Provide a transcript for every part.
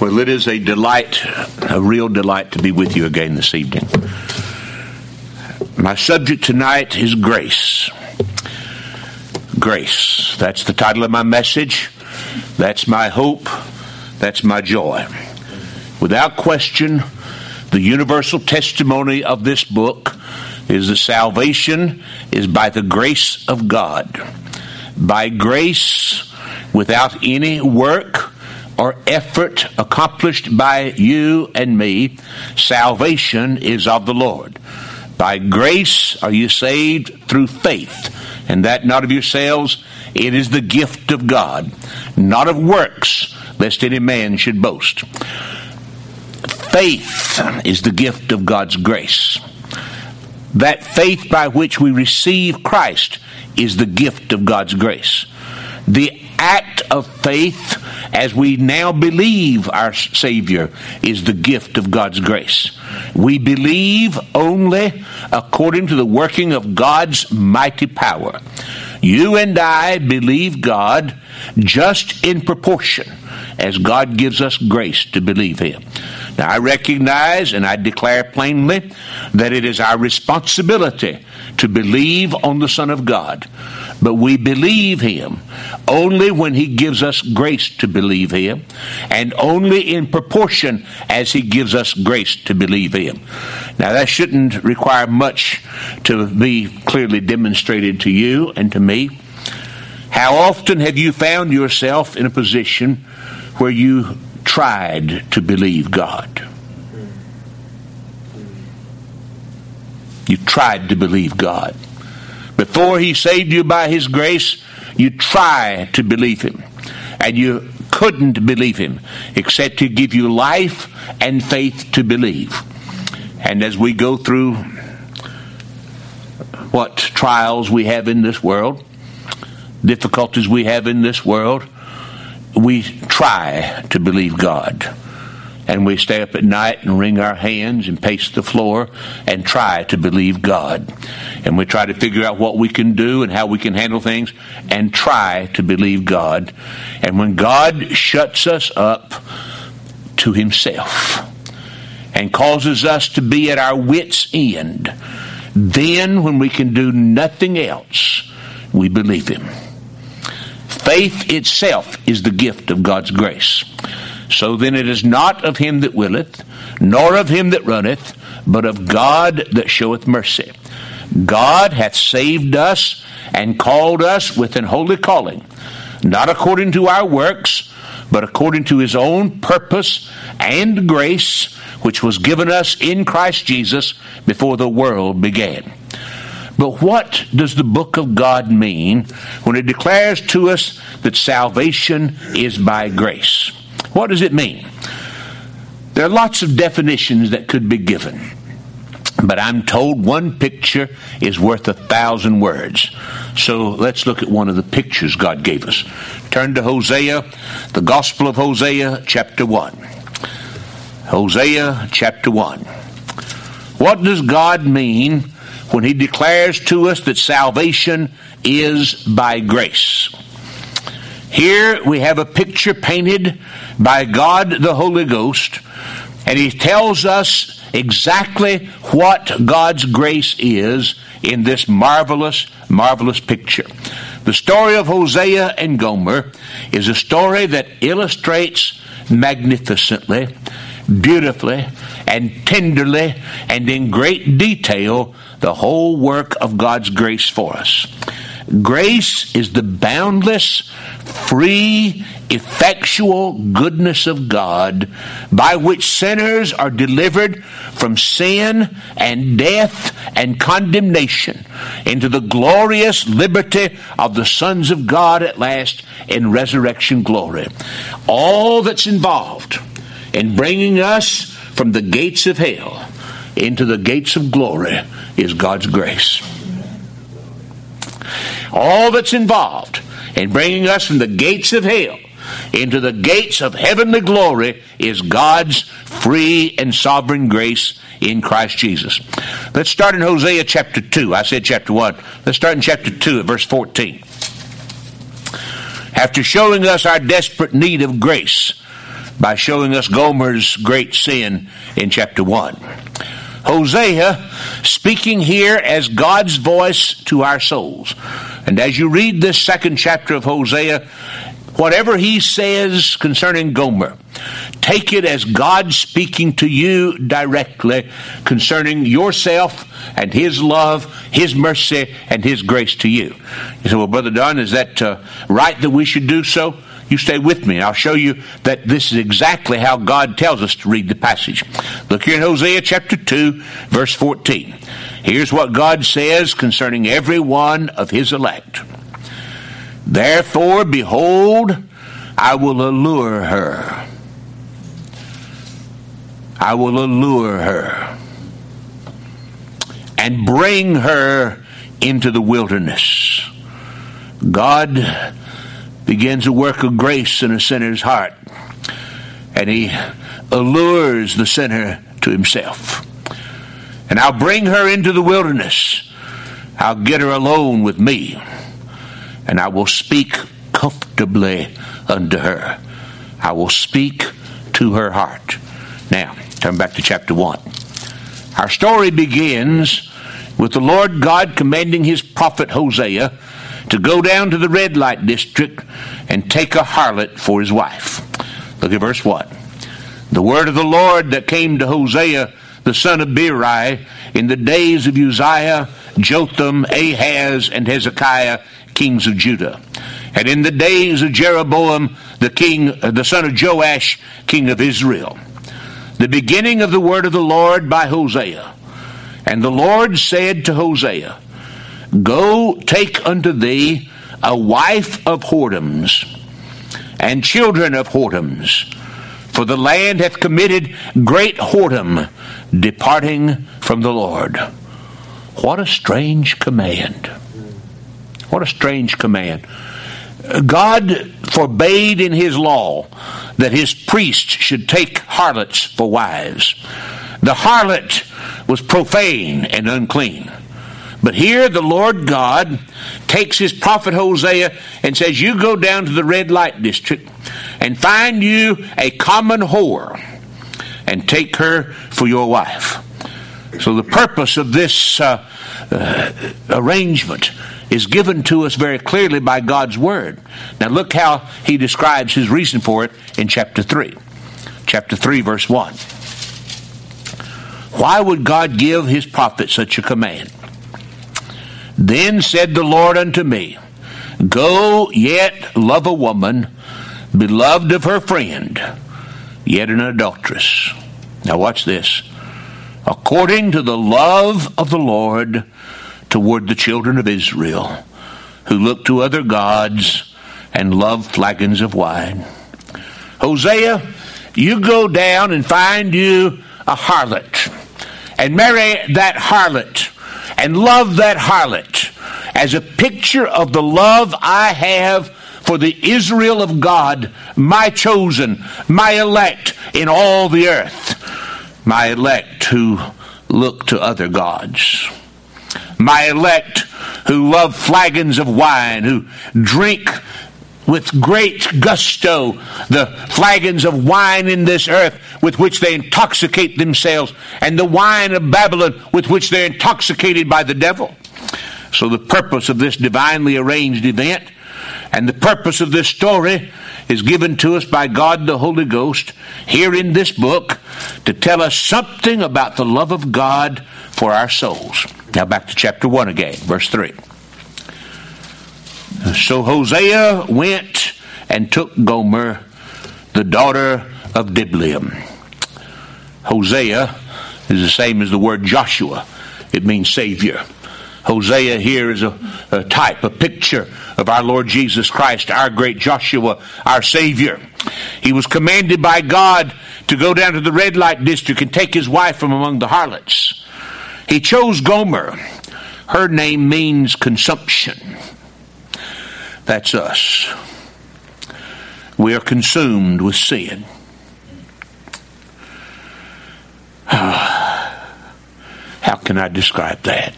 Well, it is a delight, a real delight to be with you again this evening. My subject tonight is grace. Grace. That's the title of my message. That's my hope. That's my joy. Without question, the universal testimony of this book is that salvation is by the grace of God. By grace, without any work or effort accomplished by you and me, salvation is of the Lord. By grace are you saved through faith, and that not of yourselves, it is the gift of God, not of works, lest any man should boast. Faith is the gift of God's grace. That faith by which we receive Christ is the gift of God's grace. The act of faith as we now believe our Savior is the gift of God's grace. We believe only according to the working of God's mighty power. You and I believe God just in proportion as God gives us grace to believe Him. Now, I recognize and I declare plainly that it is our responsibility to believe on the Son of God. But we believe Him only when He gives us grace to believe Him, and only in proportion as He gives us grace to believe Him. Now, that shouldn't require much to be clearly demonstrated to you and to me. How often have you found yourself in a position where you tried to believe God? You tried to believe God. Before He saved you by His grace, you tried to believe Him. And you couldn't believe Him except to give you life and faith to believe. And as we go through what trials we have in this world, difficulties we have in this world, we try to believe God. And we stay up at night and wring our hands and pace the floor and try to believe God. And we try to figure out what we can do and how we can handle things and try to believe God. And when God shuts us up to Himself and causes us to be at our wits' end, then when we can do nothing else, we believe Him. Faith itself is the gift of God's grace. So then it is not of him that willeth, nor of him that runneth, but of God that showeth mercy. God hath saved us and called us with an holy calling, not according to our works, but according to His own purpose and grace, which was given us in Christ Jesus before the world began. But what does the book of God mean when it declares to us that salvation is by grace? What does it mean? There are lots of definitions that could be given, but I'm told one picture is worth 1,000 words. So let's look at one of the pictures God gave us. Turn to Hosea, the Gospel of Hosea, chapter 1. Hosea, chapter 1. What does God mean when He declares to us that salvation is by grace? Here we have a picture painted by God the Holy Ghost, and He tells us exactly what God's grace is in this marvelous, marvelous picture. The story of Hosea and Gomer is a story that illustrates magnificently, beautifully, and tenderly, and in great detail the whole work of God's grace for us. Grace is the boundless, free, effectual goodness of God by which sinners are delivered from sin and death and condemnation into the glorious liberty of the sons of God at last in resurrection glory. All that's involved in bringing us from the gates of hell into the gates of glory is God's grace. All that's involved in bringing us from the gates of hell into the gates of heavenly glory is God's free and sovereign grace in Christ Jesus. Let's start in Hosea chapter 2. I said chapter 1. Let's start in chapter 2 at verse 14. After showing us our desperate need of grace, by showing us Gomer's great sin in chapter 1. Hosea speaking here as God's voice to our souls. And as you read this second chapter of Hosea, whatever he says concerning Gomer, take it as God speaking to you directly concerning yourself and his love, his mercy, and his grace to you. You say, well, Brother Don, is that right that we should do so? You stay with me. I'll show you that this is exactly how God tells us to read the passage. Look here in Hosea chapter 2, verse 14. Here's what God says concerning every one of his elect. Therefore, behold, I will allure her. I will allure her and bring her into the wilderness. God begins a work of grace in a sinner's heart, and he allures the sinner to himself. And I'll bring her into the wilderness. I'll get her alone with me, and I will speak comfortably unto her. I will speak to her heart. Now, turn back to chapter 1. Our story begins with the Lord God commanding his prophet Hosea to go down to the red light district and take a harlot for his wife. Look at verse 1. The word of the Lord that came to Hosea, the son of Beeri, in the days of Uzziah, Jotham, Ahaz, and Hezekiah, kings of Judah, and in the days of Jeroboam, the son of Joash, king of Israel. The beginning of the word of the Lord by Hosea. And the Lord said to Hosea, Go, take unto thee a wife of whoredoms, and children of whoredoms, for the land hath committed great whoredom, departing from the Lord. What a strange command. What a strange command. God forbade in his law that his priests should take harlots for wives. The harlot was profane and unclean. But here the Lord God takes his prophet Hosea and says, you go down to the red light district and find you a common whore and take her for your wife. So the purpose of this arrangement is given to us very clearly by God's word. Now look how he describes his reason for it in chapter 3. Chapter 3, verse 1. Why would God give his prophet such a command? Then said the Lord unto me, Go yet love a woman, beloved of her friend, yet an adulteress. Now watch this. According to the love of the Lord toward the children of Israel, who look to other gods and love flagons of wine. Hosea, you go down and find you a harlot, and marry that harlot, and love that harlot as a picture of the love I have for the Israel of God, my chosen, my elect in all the earth, my elect who look to other gods, my elect who love flagons of wine, who drink with great gusto the flagons of wine in this earth with which they intoxicate themselves, and the wine of Babylon with which they're intoxicated by the devil. So the purpose of this divinely arranged event and the purpose of this story is given to us by God the Holy Ghost here in this book to tell us something about the love of God for our souls. Now back to chapter 1 again, verse 3. So Hosea went and took Gomer, the daughter of Diblaim. Hosea is the same as the word Joshua. It means Savior. Hosea here is a type, a picture of our Lord Jesus Christ, our great Joshua, our Savior. He was commanded by God to go down to the red light district and take his wife from among the harlots. He chose Gomer. Her name means consumption. That's us. We are consumed with sin. How can I describe that?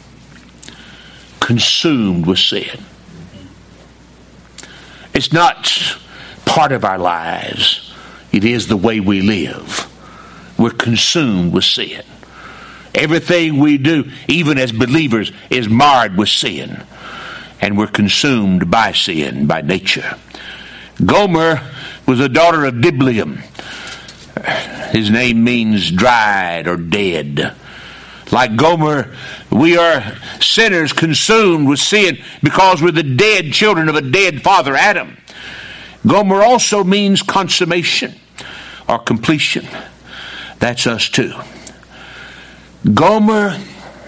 Consumed with sin. It's not part of our lives. It is the way we live. We're consumed with sin. Everything we do, even as believers, is marred with sin. And we're consumed by sin, by nature. Gomer was a daughter of Diblaim. His name means dried or dead. Like Gomer, we are sinners consumed with sin because we're the dead children of a dead father, Adam. Gomer also means consummation or completion. That's us too. Gomer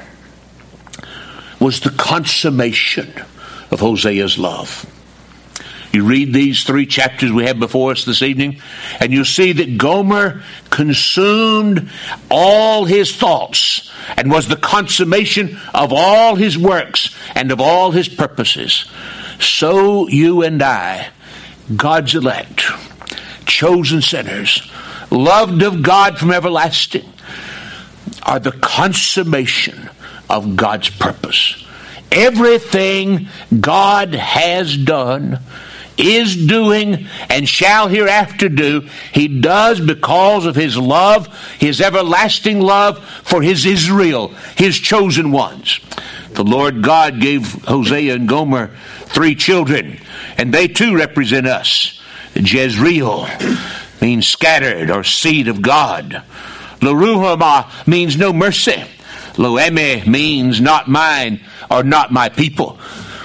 was the consummation of Hosea's love. You read these 3 chapters we have before us this evening, and you'll see that Gomer consumed all his thoughts and was the consummation of all his works and of all his purposes. So you and I, God's elect, chosen sinners, loved of God from everlasting, are the consummation of God's purpose. Everything God has done, is doing, and shall hereafter do, he does because of his love, his everlasting love for his Israel, his chosen ones. The Lord God gave Hosea and Gomer 3 children, and they too represent us. Jezreel means scattered or seed of God. Lo-ruhamah means no mercy. Lo-ameh means not mine or not my people.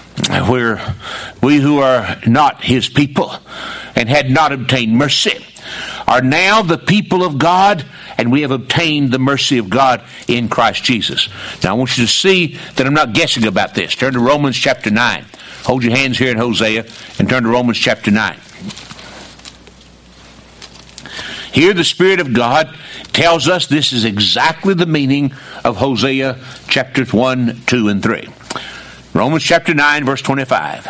We who are not his people and had not obtained mercy are now the people of God, and we have obtained the mercy of God in Christ Jesus. Now I want you to see that I'm not guessing about this. Turn to Romans chapter 9. Hold your hands here in Hosea and turn to Romans chapter 9. Here the Spirit of God tells us this is exactly the meaning of Hosea chapters 1, 2, and 3. Romans chapter 9, verse 25.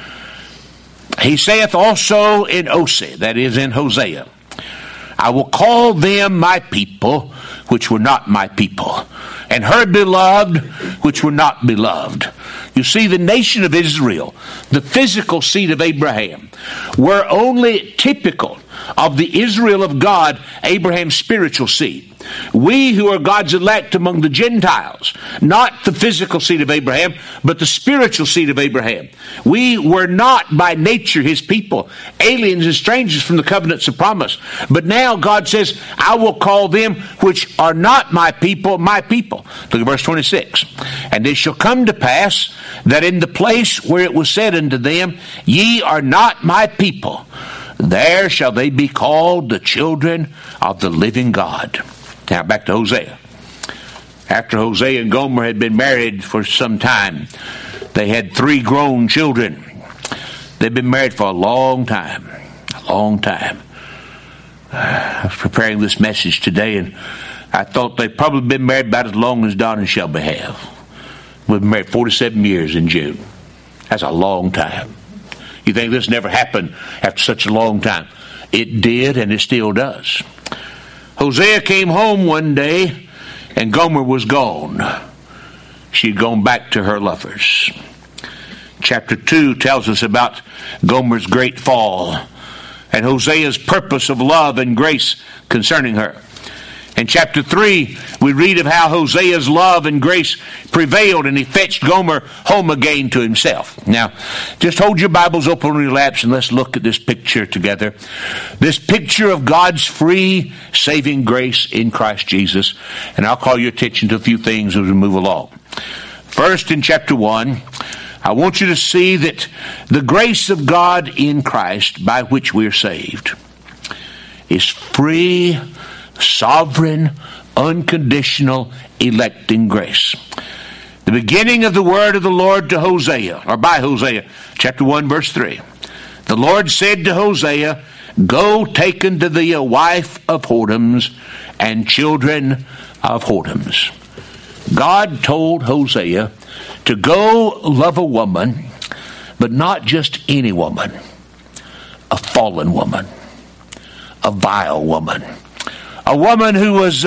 He saith also in Oseh, that is in Hosea, I will call them my people, which were not my people, and her beloved, which were not beloved. You see, the nation of Israel, the physical seed of Abraham, were only typical of the Israel of God, Abraham's spiritual seed. We who are God's elect among the Gentiles, not the physical seed of Abraham, but the spiritual seed of Abraham. We were not by nature his people, aliens and strangers from the covenants of promise. But now God says, I will call them which are not my people, my people. Look at verse 26. And it shall come to pass that in the place where it was said unto them, ye are not my people, there shall they be called the children of the living God. Now back to Hosea. After Hosea and Gomer had been married for some time, they had 3 grown children. They'd been married for a long time. A long time. I was preparing this message today, and I thought they'd probably been married about as long as Don and Shelby have. We've been married 47 years in June. That's a long time. You think this never happened after such a long time? It did, and it still does. Hosea came home one day, and Gomer was gone. She'd gone back to her lovers. Chapter 2 tells us about Gomer's great fall and Hosea's purpose of love and grace concerning her. In chapter 3, we read of how Hosea's love and grace prevailed, and he fetched Gomer home again to himself. Now, just hold your Bibles open on your laps and let's look at this picture together. This picture of God's free, saving grace in Christ Jesus. And I'll call your attention to a few things as we move along. First, in chapter 1, I want you to see that the grace of God in Christ by which we are saved is free, sovereign, unconditional, electing grace. The beginning of the word of the Lord to Hosea, or by Hosea, chapter 1, verse 3. The Lord said to Hosea, go take unto thee a wife of whoredoms and children of whoredoms. God told Hosea to go love a woman, but not just any woman, a fallen woman, a vile woman. A woman who was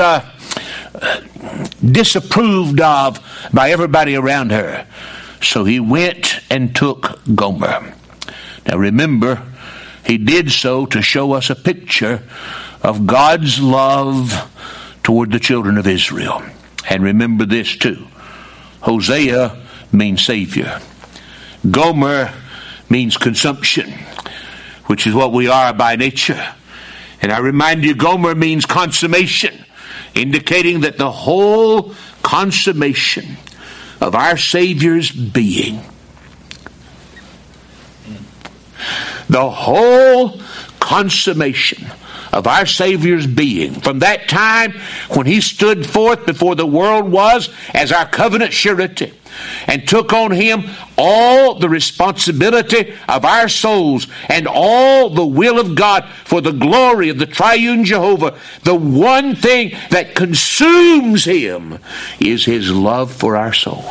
disapproved of by everybody around her. So he went and took Gomer. Now remember, He did so to show us a picture of God's love toward the children of Israel. And remember this too. Hosea means Savior. Gomer means consumption, which is what we are by nature. And I remind you, Gomer means consummation, indicating that the whole consummation of our Savior's being, the whole consummation of our Savior's being, from that time when he stood forth before the world was as our covenant surety, and took on him all the responsibility of our souls and all the will of God for the glory of the triune Jehovah, the one thing that consumes him is his love for our souls.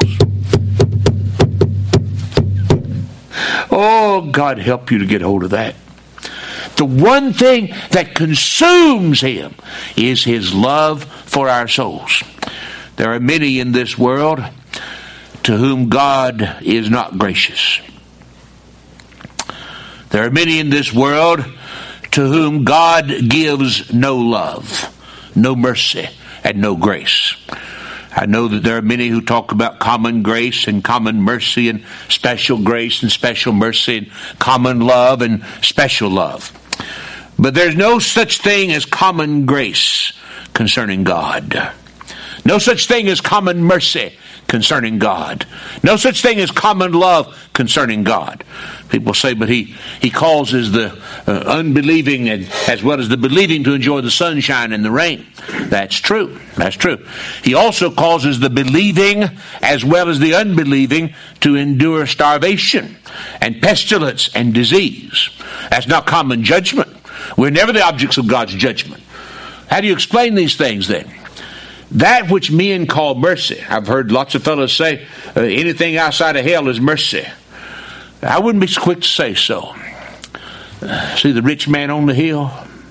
Oh, God help you to get hold of that. The one thing that consumes him is his love for our souls. There are many in this world to whom God is not gracious. There are many in this world to whom God gives no love, no mercy, and no grace. I know that there are many who talk about common grace and common mercy and special grace and special mercy and common love and special love. But there's no such thing as common grace concerning God. No such thing as common mercy concerning God. No such thing as common love concerning God. People say, but he causes the unbelieving and as well as the believing to enjoy the sunshine and the rain. That's true. That's true. He also causes the believing as well as the unbelieving to endure starvation and pestilence and disease. That's not common judgment. We're never the objects of God's judgment. How do you explain these things then? That which men call mercy. I've heard lots of fellows say anything outside of hell is mercy. I wouldn't be quick to say so. See the rich man on the hill?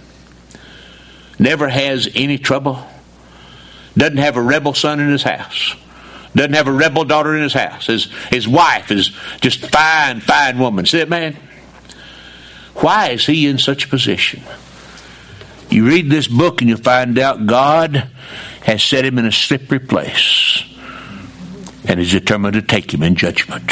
Never has any trouble. Doesn't have a rebel son in his house. Doesn't have a rebel daughter in his house. His wife is just fine woman. See that man? Why is he in such a position? You read this book and you find out God has set him in a slippery place and is determined to take him in judgment.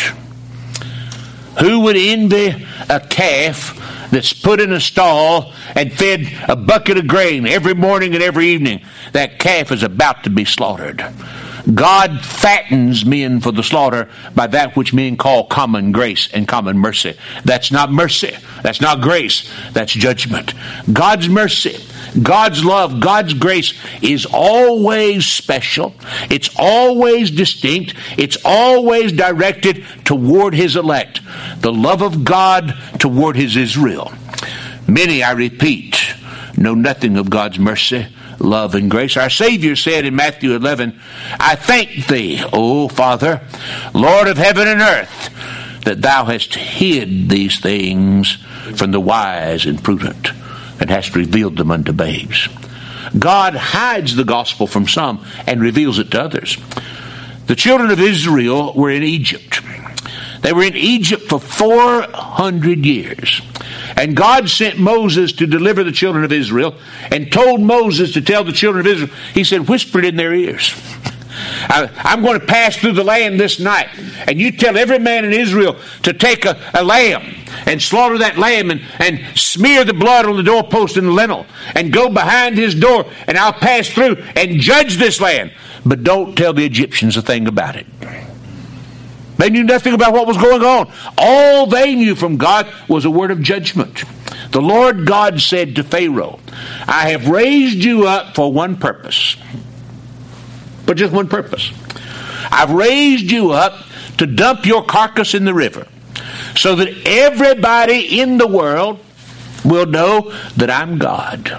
Who would envy a calf that's put in a stall and fed a bucket of grain every morning and every evening? That calf is about to be slaughtered. God fattens men for the slaughter by that which men call common grace and common mercy. That's not mercy. That's not grace. That's judgment. God's mercy, God's love, God's grace is always special. It's always distinct. It's always directed toward his elect. The love of God toward his Israel. Many, I repeat, know nothing of God's mercy, love, and grace. Our Savior said in Matthew 11, I thank thee, O Father, Lord of heaven and earth, that thou hast hid these things from the wise and prudent, and hast revealed them unto babes. God hides the gospel from some and reveals it to others. The children of Israel were in Egypt. They were in Egypt for 400 years. And God sent Moses to deliver the children of Israel and told Moses to tell the children of Israel, he said, whisper it in their ears. I'm going to pass through the land this night, and you tell every man in Israel to take a lamb and slaughter that lamb and smear the blood on the doorpost and the lintel and go behind his door, and I'll pass through and judge this land. But don't tell the Egyptians a thing about it. They knew nothing about what was going on. All they knew from God was a word of judgment. The Lord God said to Pharaoh, I have raised you up for one purpose. For just one purpose. I've raised you up to dump your carcass in the river so that everybody in the world will know that I'm God.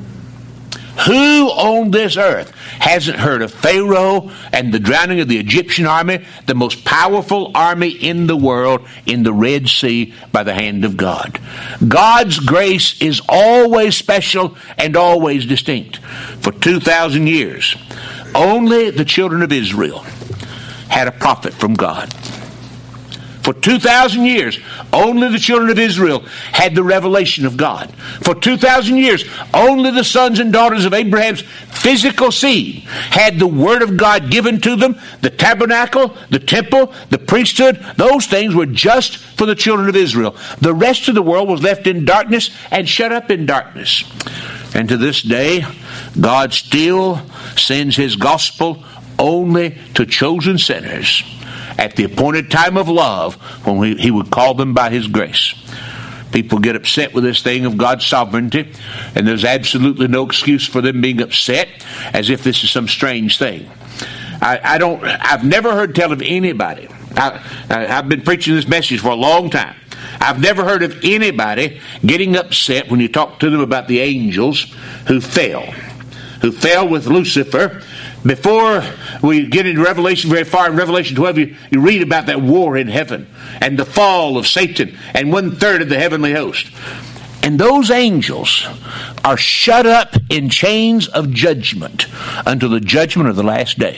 Who on this earth hasn't heard of Pharaoh and the drowning of the Egyptian army, the most powerful army in the world, in the Red Sea by the hand of God? God's grace is always special and always distinct. For 2,000 years, only the children of Israel had a prophet from God. For 2,000 years, only the children of Israel had the revelation of God. For 2,000 years, only the sons and daughters of Abraham's physical seed had the Word of God given to them. The tabernacle, the temple, the priesthood, those things were just for the children of Israel. The rest of the world was left in darkness and shut up in darkness. And to this day, God still sends His gospel only to chosen sinners at the appointed time of love, when He would call them by His grace. People get upset with this thing of God's sovereignty, and there's absolutely no excuse for them being upset as if this is some strange thing. I've never heard tell of anybody. I've been preaching this message for a long time. I've never heard of anybody getting upset when you talk to them about the angels who fell with Lucifer. Before we get into Revelation very far, in Revelation 12, you read about that war in heaven and the fall of Satan and 1/3 of the heavenly host. And those angels are shut up in chains of judgment until the judgment of the last day.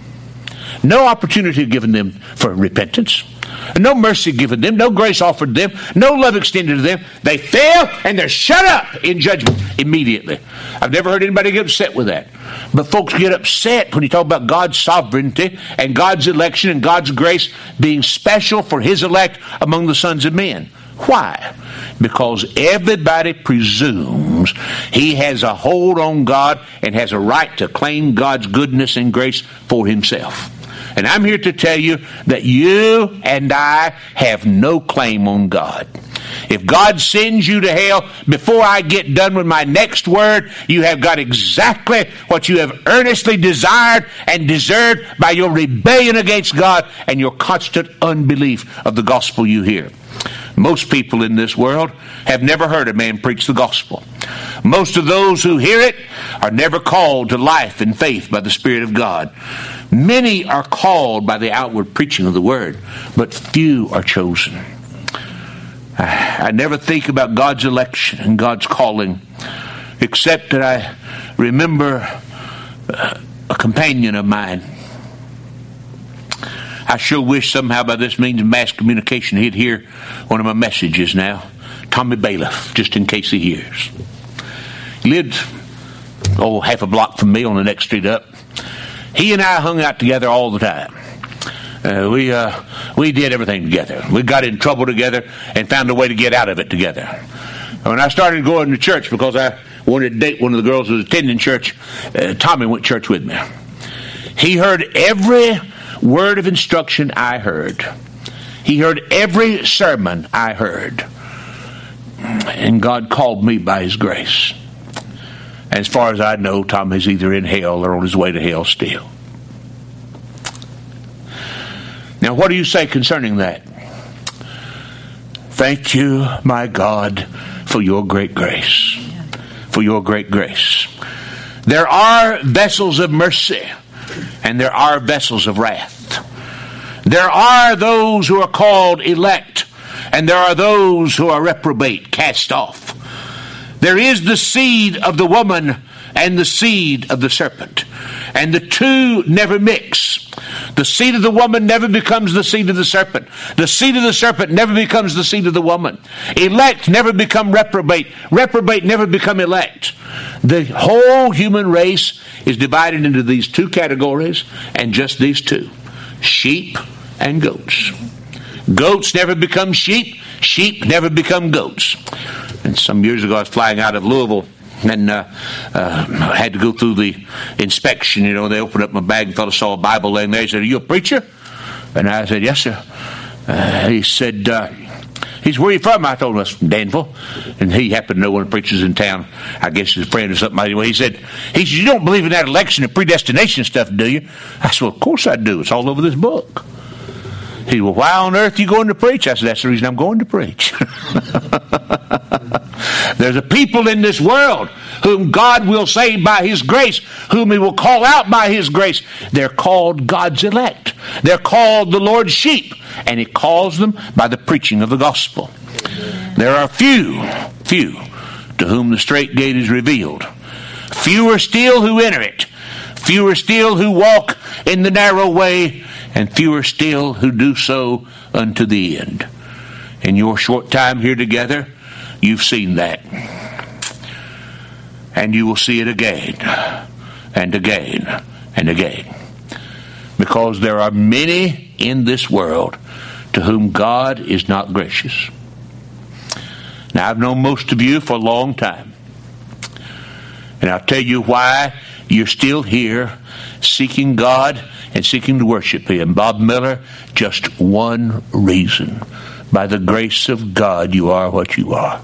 No opportunity given them for repentance. No mercy given them. No grace offered them. No love extended to them. They fail and they're shut up in judgment immediately. I've never heard anybody get upset with that. But folks get upset when you talk about God's sovereignty and God's election and God's grace being special for His elect among the sons of men. Why? Because everybody presumes he has a hold on God and has a right to claim God's goodness and grace for himself. And I'm here to tell you that you and I have no claim on God. If God sends you to hell before I get done with my next word, you have got exactly what you have earnestly desired and deserved by your rebellion against God and your constant unbelief of the gospel you hear. Most people in this world have never heard a man preach the gospel. Most of those who hear it are never called to life and faith by the Spirit of God. Many are called by the outward preaching of the word, but few are chosen. I never think about God's election and God's calling, except that I remember a companion of mine. I sure wish somehow by this means of mass communication he'd hear one of my messages now. Tommy Bailiff, just in case he hears. He lived, half a block from me on the next street up. He and I hung out together all the time. We did everything together. We got in trouble together and found a way to get out of it together. When I started going to church because I wanted to date one of the girls who was attending church, Tommy went to church with me. He heard every word of instruction I heard. He heard every sermon I heard. And God called me by His grace. As far as I know, Tom is either in hell or on his way to hell still. Now, what do you say concerning that? Thank you, my God, for your great grace. For your great grace. There are vessels of mercy, and there are vessels of wrath. There are those who are called elect, and there are those who are reprobate, cast off. There is the seed of the woman and the seed of the serpent, and the two never mix. The seed of the woman never becomes the seed of the serpent. The seed of the serpent never becomes the seed of the woman. Elect never become reprobate. Reprobate never become elect. The whole human race is divided into these two categories, and just these two: sheep and goats. Goats never become sheep. Sheep never become goats. And some years ago, I was flying out of Louisville and had to go through the inspection. You know, they opened up my bag and fellow saw a Bible laying there. He said, "Are you a preacher?" And I said, "Yes, sir." He said, "Where are you from?" I told him I was from Danville. And he happened to know one of the preachers in town. I guess his friend or something. Anyway, he said, "You don't believe in that election and predestination stuff, do you?" I said, "Well, of course I do. It's all over this book." He said, "Well, why on earth are you going to preach?" I said, "That's the reason I'm going to preach." There's a people in this world whom God will save by His grace, whom He will call out by His grace. They're called God's elect. They're called the Lord's sheep, and He calls them by the preaching of the gospel. There are few to whom the straight gate is revealed. Fewer still who enter it. Fewer still who walk in the narrow way, and fewer still who do so unto the end. In your short time here together, you've seen that. And you will see it again and again and again. Because there are many in this world to whom God is not gracious. Now, I've known most of you for a long time. And I'll tell you why you're still here seeking God and seeking to worship Him. Bob Miller, just one reason. By the grace of God, you are what you are.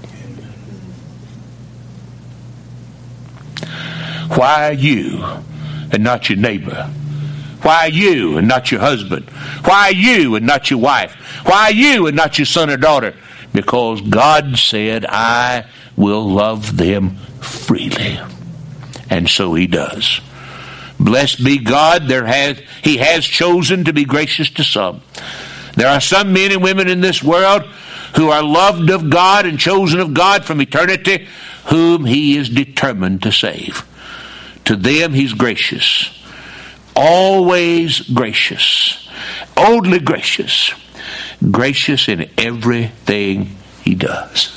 Why are you and not your neighbor? Why are you and not your husband? Why are you and not your wife? Why are you and not your son or daughter? Because God said, I will love them freely. And so He does. Blessed be God, He has chosen to be gracious to some. There are some men and women in this world who are loved of God and chosen of God from eternity, whom He is determined to save. To them He's gracious. Always gracious. Only gracious. Gracious in everything He does.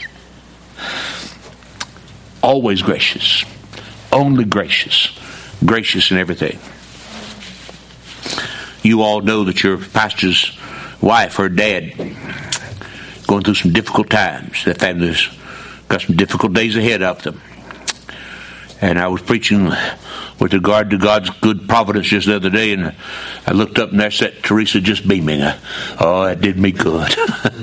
Always gracious. Only gracious. Gracious in everything. You all know that your pastor's wife, her dad, going through some difficult times. That family's got some difficult days ahead of them. And I was preaching with regard to God's good providence just the other day, and I looked up and there sat Teresa just beaming. Oh, that did me good.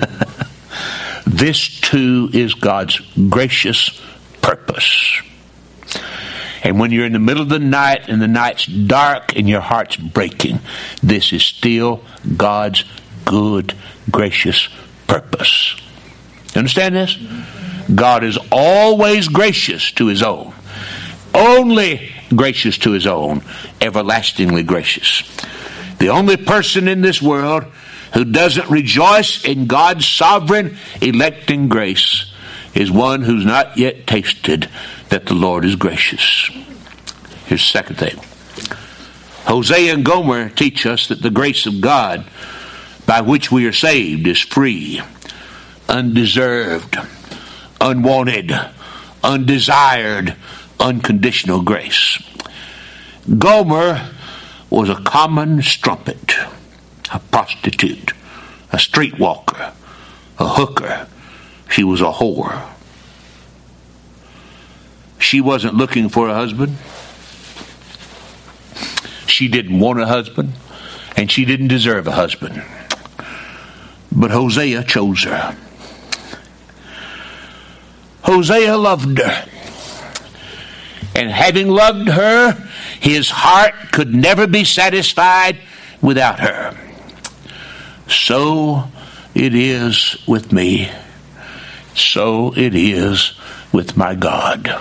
This too is God's gracious purpose. And when you're in the middle of the night and the night's dark and your heart's breaking, this is still God's good, gracious purpose. You understand this? God is always gracious to His own. Only gracious to His own. Everlastingly gracious. The only person in this world who doesn't rejoice in God's sovereign electing grace is one who's not yet tasted that the Lord is gracious. Here's the second thing. Hosea and Gomer teach us that the grace of God by which we are saved is free, undeserved, unwanted, undesired, unconditional grace. Gomer was a common strumpet, a prostitute, a streetwalker, a hooker. She was a whore. She wasn't looking for a husband. She didn't want a husband, and she didn't deserve a husband. But Hosea chose her. Hosea loved her. And having loved her, his heart could never be satisfied without her. So it is with me. So it is with my God.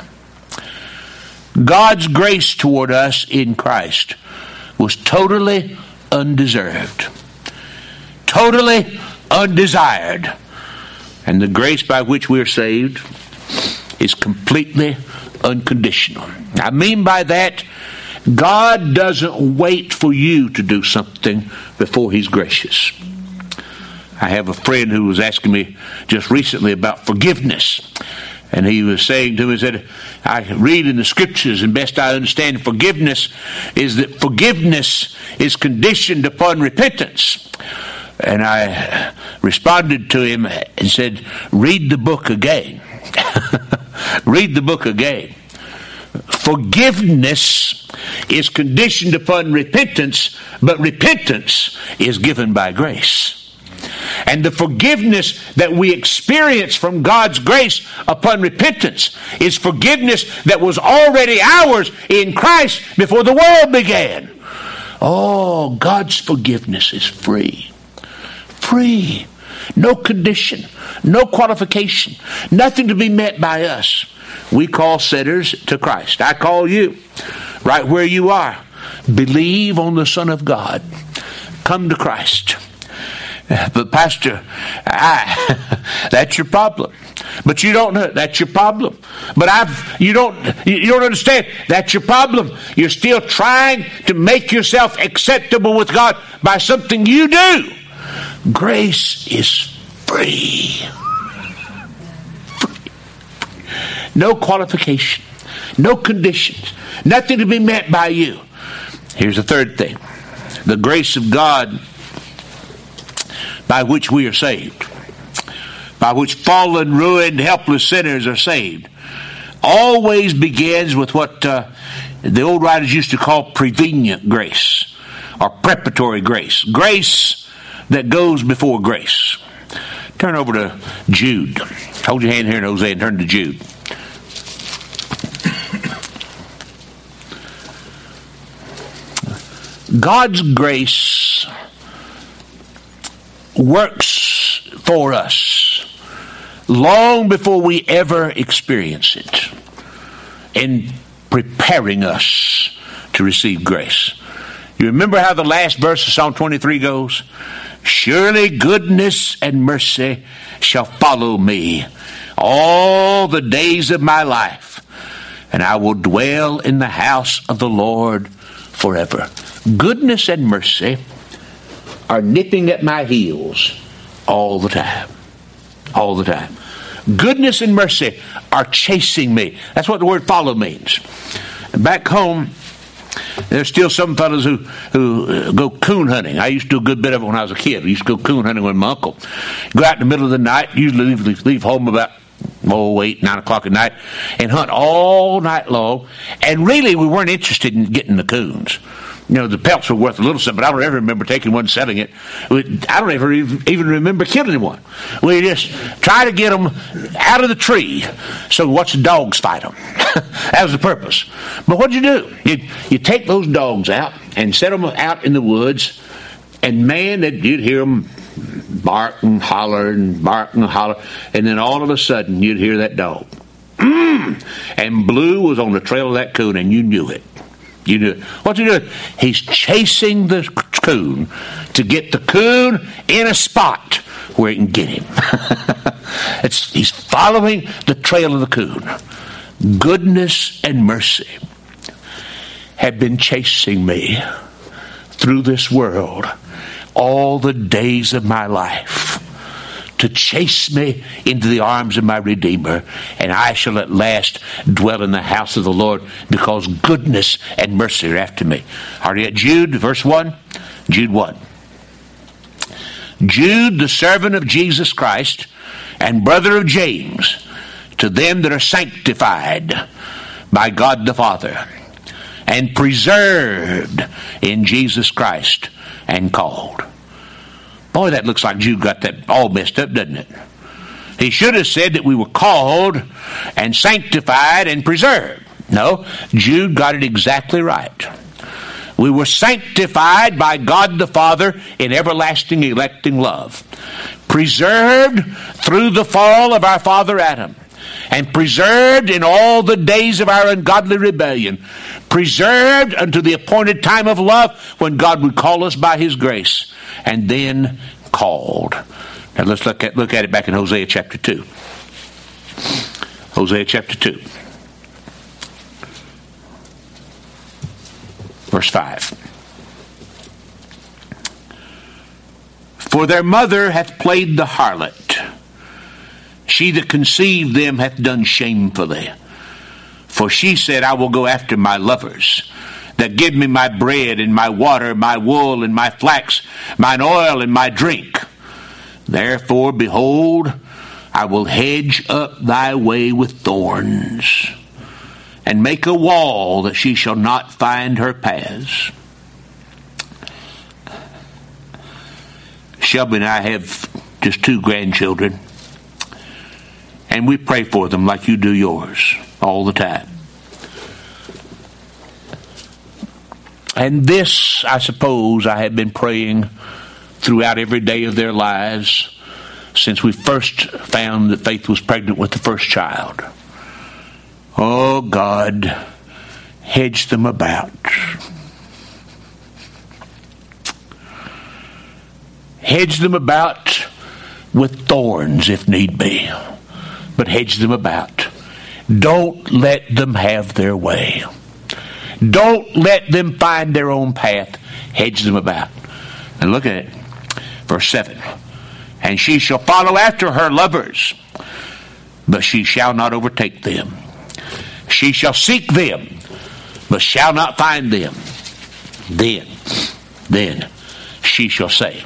God's grace toward us in Christ was totally undeserved, totally undesired. And the grace by which we are saved is completely unconditional. I mean by that, God doesn't wait for you to do something before He's gracious. I have a friend who was asking me just recently about forgiveness. And he was saying to me, he said, I read in the scriptures, and best I understand, forgiveness is conditioned upon repentance. And I responded to him and said, read the book again. Read the book again. Forgiveness is conditioned upon repentance, but repentance is given by grace. And the forgiveness that we experience from God's grace upon repentance is forgiveness that was already ours in Christ before the world began. Oh, God's forgiveness is free. Free. No condition. No qualification. Nothing to be met by us. We call sinners to Christ. I call you right where you are. Believe on the Son of God. Come to Christ. But Pastor, that's your problem. But you don't know, that's your problem. But you don't understand, that's your problem. You're still trying to make yourself acceptable with God by something you do. Grace is free. No qualification, no conditions, nothing to be met by you. Here's the third thing. The grace of God by which we are saved, by which fallen, ruined, helpless sinners are saved, always begins with what the old writers used to call prevenient grace or preparatory grace. Grace that goes before grace. Turn over to Jude. Hold your hand here in Hosea and turn to Jude. God's grace works for us long before we ever experience it in preparing us to receive grace. You remember how the last verse of Psalm 23 goes? Surely goodness and mercy shall follow me all the days of my life, and I will dwell in the house of the Lord forever. Goodness and mercy are nipping at my heels all the time. All the time. Goodness and mercy are chasing me. That's what the word follow means. Back home, there's still some fellows who go coon hunting. I used to do a good bit of it when I was a kid. We used to go coon hunting with my uncle. Go out in the middle of the night, usually leave home about 8, 9 o'clock at night, and hunt all night long. And really, we weren't interested in getting the coons. You know, the pelts were worth a little something, but I don't ever remember taking one and selling it. I don't ever even remember killing one. We just try to get them out of the tree so we watch the dogs fight them. That was the purpose. But what'd you do? You take those dogs out and set them out in the woods, and man, you'd hear them bark and holler and bark and holler, and then all of a sudden you'd hear that dog. And Blue was on the trail of that coon, and you knew it. You knew it. What's he doing? He's chasing the coon to get the coon in a spot where he can get him. He's following the trail of the coon. Goodness and mercy have been chasing me through this world all the days of my life, to chase me into the arms of my Redeemer, and I shall at last dwell in the house of the Lord, because goodness and mercy are after me. Are you at Jude, verse 1? Jude 1. Jude, the servant of Jesus Christ, and brother of James, to them that are sanctified by God the Father, and preserved in Jesus Christ, and called. Boy, that looks like Jude got that all messed up, doesn't it? He should have said that we were called and sanctified and preserved. No, Jude got it exactly right. We were sanctified by God the Father in everlasting electing love, preserved through the fall of our father Adam, and preserved in all the days of our ungodly rebellion, preserved unto the appointed time of love when God would call us by his grace, and then called. Now let's look at it back in Hosea chapter 2. Hosea chapter 2. Verse 5. For their mother hath played the harlot. She that conceived them hath done shamefully. For she said, I will go after my lovers, that give me my bread and my water, my wool and my flax, mine oil and my drink. Therefore, behold, I will hedge up thy way with thorns, and make a wall that she shall not find her paths. Shelby and I have just 2 grandchildren, and we pray for them like you do yours all the time. And this, I suppose, I have been praying throughout every day of their lives since we first found that Faith was pregnant with the first child. Oh, God, hedge them about. Hedge them about with thorns if need be, but hedge them about. Don't let them have their way. Don't let them find their own path. Hedge them about. And look at it. Verse 7. And she shall follow after her lovers, but she shall not overtake them. She shall seek them, but shall not find them. Then she shall say,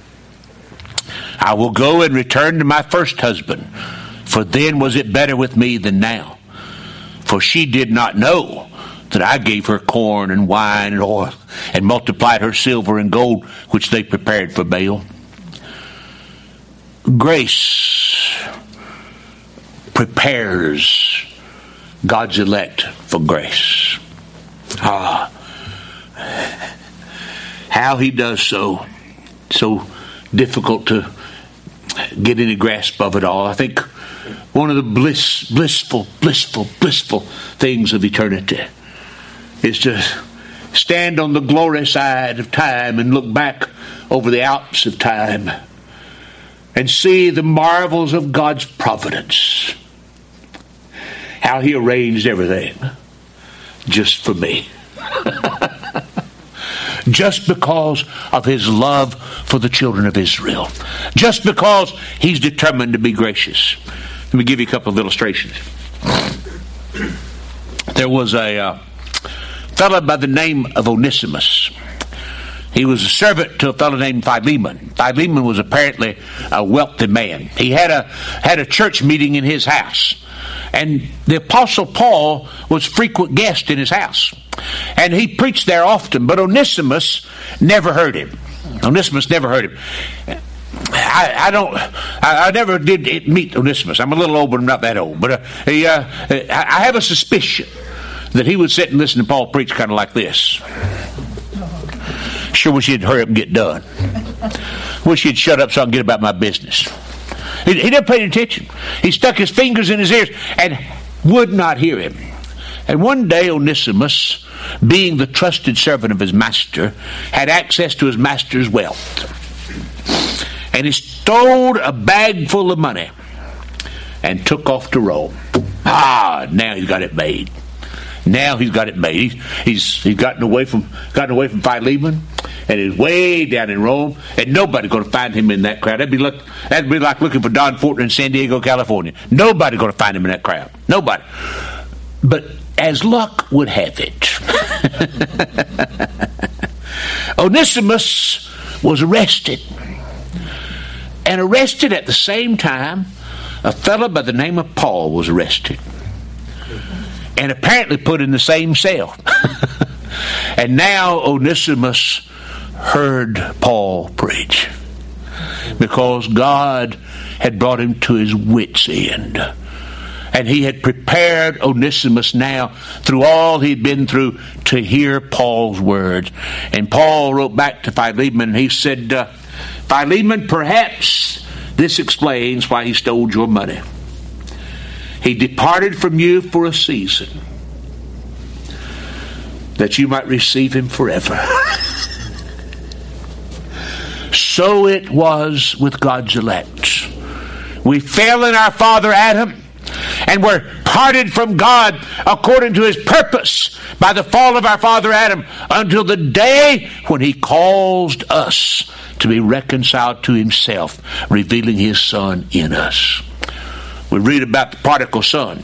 I will go and return to my first husband, for then was it better with me than now. For she did not know that I gave her corn and wine and oil, and multiplied her silver and gold, which they prepared for Baal. Grace prepares God's elect for grace. How he does so difficult to get any grasp of it all. I think one of the blissful things of eternity is to stand on the glory side of time and look back over the Alps of time and see the marvels of God's providence. How he arranged everything just for me. Just because of his love for the children of Israel. Just because he's determined to be gracious. Let me give you a couple of illustrations. There was a fellow by the name of Onesimus. He was a servant to a fellow named Philemon. Philemon was apparently a wealthy man. He had a church meeting in his house. And the Apostle Paul was a frequent guest in his house. And he preached there often, but Onesimus never heard him. I never did meet Onesimus. I'm a little old, but I'm not that old. But I have a suspicion that he would sit and listen to Paul preach kind of like this. Sure wish he'd hurry up and get done. Wish he'd shut up so I can get about my business. He never paid attention. He stuck his fingers in his ears and would not hear him. And one day Onesimus, being the trusted servant of his master, had access to his master's wealth. And he stole a bag full of money and took off to Rome. Now he's got it made. He's gotten away from Philemon, and he's way down in Rome, and nobody's going to find him in that crowd. That'd be like looking for Don Fortner in San Diego, California. Nobody's going to find him in that crowd. Nobody. But as luck would have it, Onesimus was arrested. And arrested at the same time, a fellow by the name of Paul was arrested. And apparently put in the same cell. And now Onesimus heard Paul preach. Because God had brought him to his wits' end. And he had prepared Onesimus now, through all he'd been through, to hear Paul's words. And Paul wrote back to Philemon, and he said, Philemon, perhaps this explains why he stole your money. He departed from you for a season, that you might receive him forever. So it was with God's elect. We fell in our father Adam, and were parted from God according to his purpose by the fall of our father Adam, until the day when he caused us to be reconciled to himself, revealing his Son in us. We read about the prodigal son.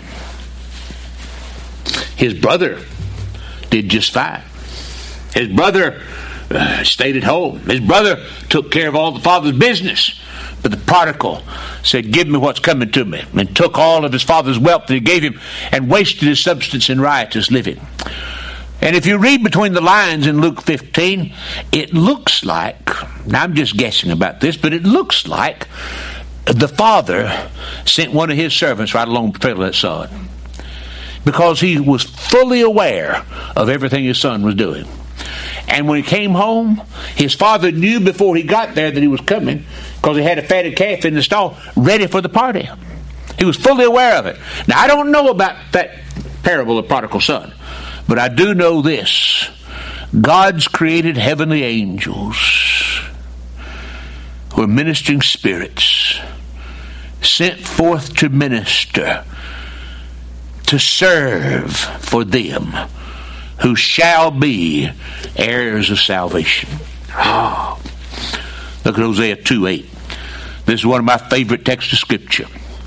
His brother did just fine. His brother stayed at home. His brother took care of all the father's business. But the prodigal said, give me what's coming to me, and took all of his father's wealth that he gave him and wasted his substance in riotous living. And if you read between the lines in Luke 15, it looks like, now I'm just guessing about this, but it looks like the father sent one of his servants right along the trail of that son, because he was fully aware of everything his son was doing. And when he came home, his father knew before he got there that he was coming, because he had a fatted calf in the stall ready for the party. He was fully aware of it. Now, I don't know about that parable of prodigal son, but I do know this. God's created heavenly angels, who are ministering spirits, sent forth to minister, to serve for them who shall be heirs of salvation. Look at Hosea 2:8. This is one of my favorite texts of Scripture.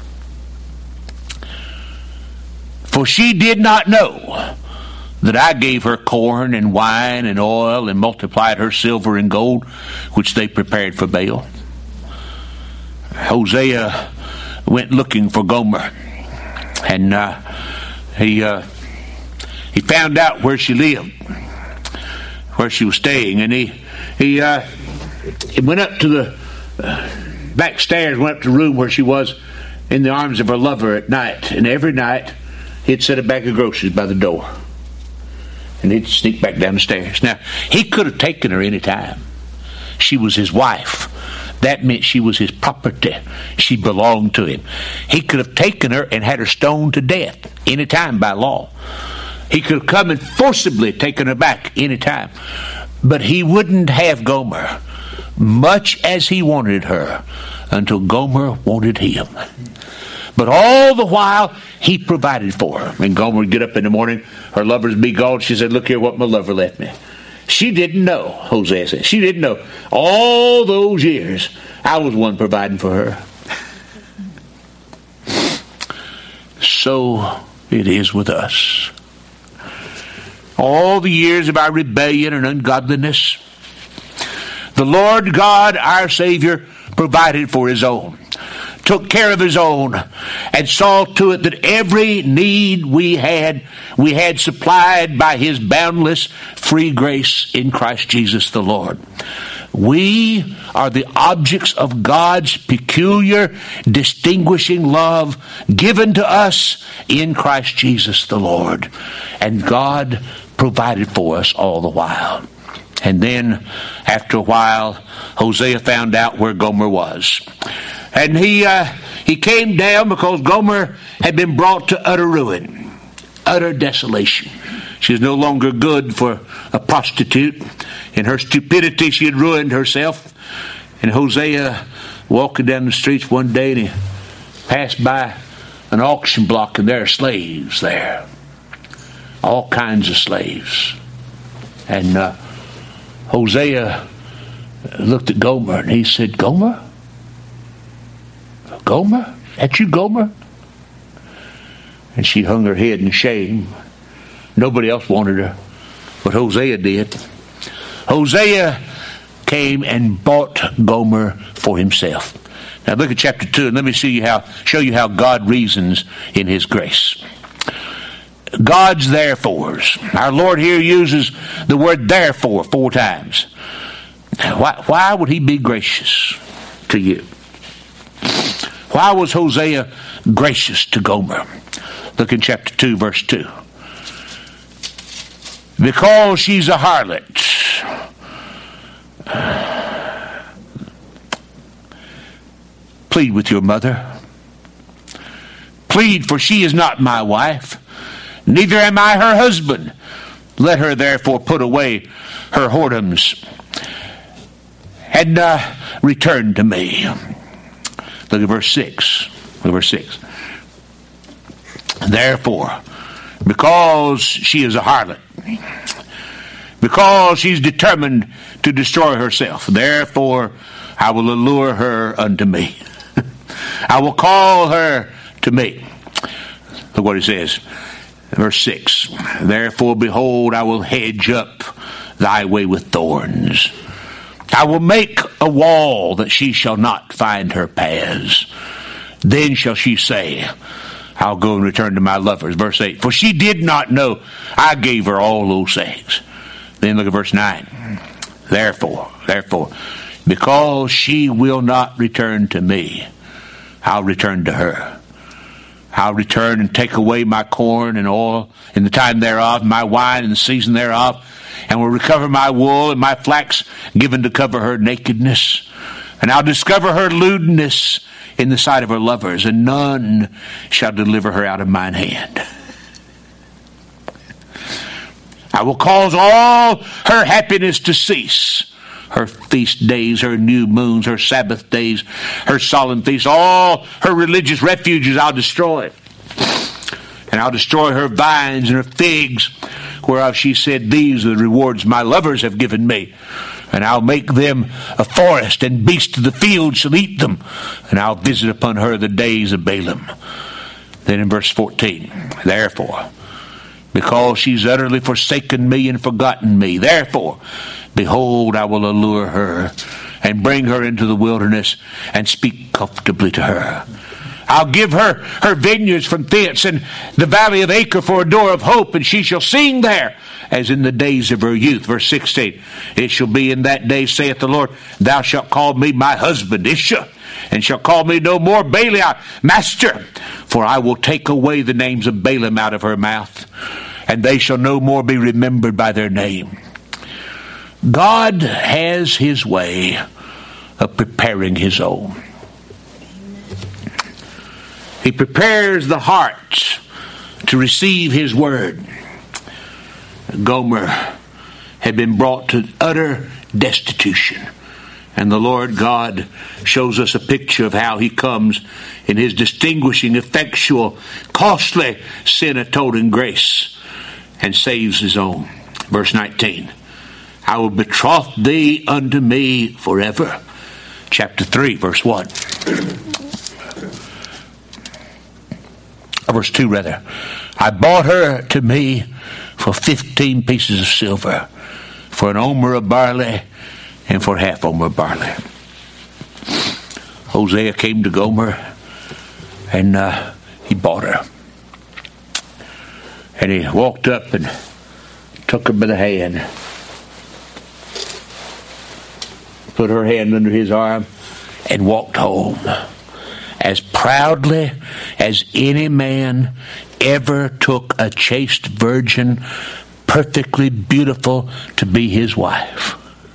For she did not know that I gave her corn and wine and oil and multiplied her silver and gold, which they prepared for Baal. Hosea went looking for Gomer, and he found out where she lived, where she was staying, and he went up to the back stairs, went up to the room where she was in the arms of her lover at night, and every night he'd set a bag of groceries by the door, and he'd sneak back down the stairs. Now, he could have taken her any time. She was his wife. That meant she was his property. She belonged to him. He could have taken her and had her stoned to death any time by law. He could have come and forcibly taken her back any time. But he wouldn't have Gomer, much as he wanted her, until Gomer wanted him. But all the while, he provided for her. And Gomer would get up in the morning, her lovers be gone. She said, "Look here what my lover left me." She didn't know, Hosea said. She didn't know. All those years, I was one providing for her. So it is with us. All the years of our rebellion and ungodliness, the Lord God, our Savior, provided for His own, took care of His own, and saw to it that every need we had supplied by His boundless free grace in Christ Jesus the Lord. We are the objects of God's peculiar, distinguishing love given to us in Christ Jesus the Lord. And God provided for us all the while. And then, after a while, Hosea found out where Gomer was. And he came down because Gomer had been brought to utter ruin, utter desolation. She was no longer good for a prostitute. In her stupidity, she had ruined herself. And Hosea, walking down the streets one day, and he passed by an auction block, and there are slaves there. All kinds of slaves. And Hosea looked at Gomer, and he said, "Gomer? Gomer? That's you, Gomer?" And she hung her head in shame. Nobody else wanted her, but Hosea did. Hosea came and bought Gomer for himself. Now look at chapter 2, and let me show you how God reasons in His grace. God's therefores. Our Lord here uses the word therefore 4 times. Why would He be gracious to you? Why was Hosea gracious to Gomer? Look in chapter 2, verse 2. Because she's a harlot. Plead with your mother. Plead, for she is not my wife, neither am I her husband. Let her therefore put away her whoredoms and return to me. Look at verse 6. Look at verse 6. Therefore, because she is a harlot, because she's determined to destroy herself, therefore I will allure her unto me. I will call her to me. Look what it says. Verse 6. Therefore, behold, I will hedge up thy way with thorns. I will make a wall that she shall not find her paths. Then shall she say, I'll go and return to my lovers. Verse 8. For she did not know I gave her all those things. Then look at verse 9. Therefore, because she will not return to me, I'll return to her. I'll return and take away my corn and oil in the time thereof, my wine in the season thereof, and will recover my wool and my flax given to cover her nakedness. And I'll discover her lewdness in the sight of her lovers, and none shall deliver her out of mine hand. I will cause all her happiness to cease. Her feast days, her new moons, her Sabbath days, her solemn feasts, all her religious refuges I'll destroy. And I'll destroy her vines and her figs, whereof she said, these are the rewards my lovers have given me. And I'll make them a forest, and beasts of the field shall eat them. And I'll visit upon her the days of Balaam. Then in verse 14, therefore, because she's utterly forsaken me and forgotten me, therefore, behold, I will allure her and bring her into the wilderness and speak comfortably to her. I'll give her her vineyards from thence, and the valley of Acre for a door of hope, and she shall sing there as in the days of her youth. Verse 16, it shall be in that day, saith the Lord, thou shalt call me my husband, Isha, and shall call me no more Baliah, master, for I will take away the names of Balaam out of her mouth, and they shall no more be remembered by their name. God has his way of preparing his own. He prepares the heart to receive his word. Gomer had been brought to utter destitution. And the Lord God shows us a picture of how he comes in his distinguishing, effectual, costly, sin-atoning grace and saves his own. Verse 19, I will betroth thee unto me forever. Chapter 3, verse 1. Verse 2, rather. I bought her to me for 15 pieces of silver, for an omer of barley, and for half omer of barley. Hosea came to Gomer, and he bought her. And he walked up and took her by the hand, put her hand under his arm, and walked home as proudly as any man ever took a chaste virgin, perfectly beautiful, to be his wife.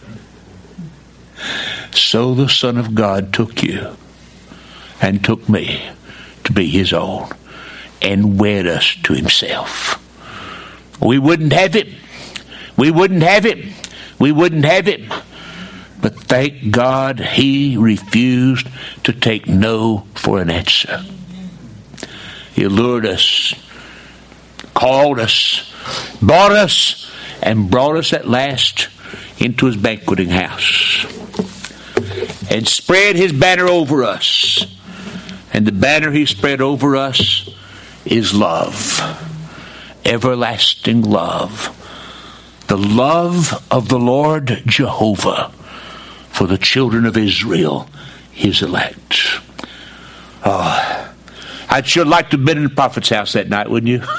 So the Son of God took you and took me to be his own and wed us to himself. We wouldn't have it. We wouldn't have it. We wouldn't have it. But thank God he refused to take no for an answer. He lured us, called us, bought us, and brought us at last into his banqueting house and spread his banner over us. And the banner he spread over us is love, everlasting love, the love of the Lord Jehovah for the children of Israel, his elect. Oh, I'd sure like to have been in the prophet's house that night, wouldn't you?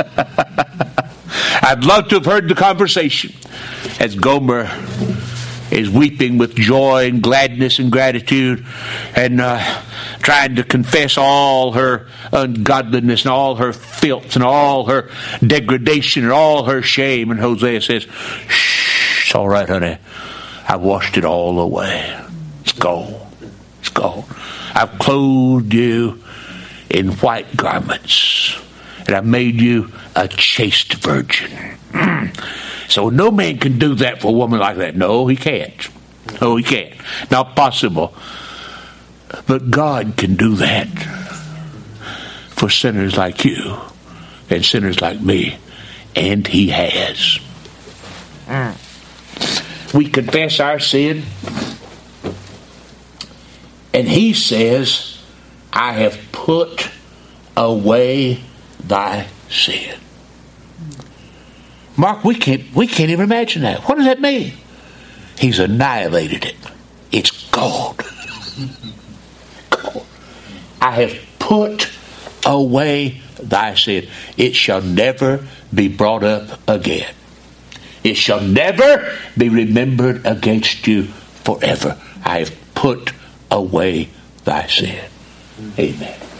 I'd love to have heard the conversation as Gomer is weeping with joy and gladness and gratitude and trying to confess all her ungodliness and all her filth and all her degradation and all her shame. And Hosea says, shh, it's all right, honey. I've washed it all away. It's gone. It's gone. I've clothed you in white garments, and I've made you a chaste virgin. So no man can do that for a woman like that. No, he can't. No, he can't. Not possible. But God can do that for sinners like you and sinners like me, and he has. We confess our sin, and he says, I have put away thy sin. Mark, we can't even imagine that. What does that mean? He's annihilated it. It's gone. Gone. I have put away thy sin. It shall never be brought up again. It shall never be remembered against you forever. I have put away thy sin. Amen.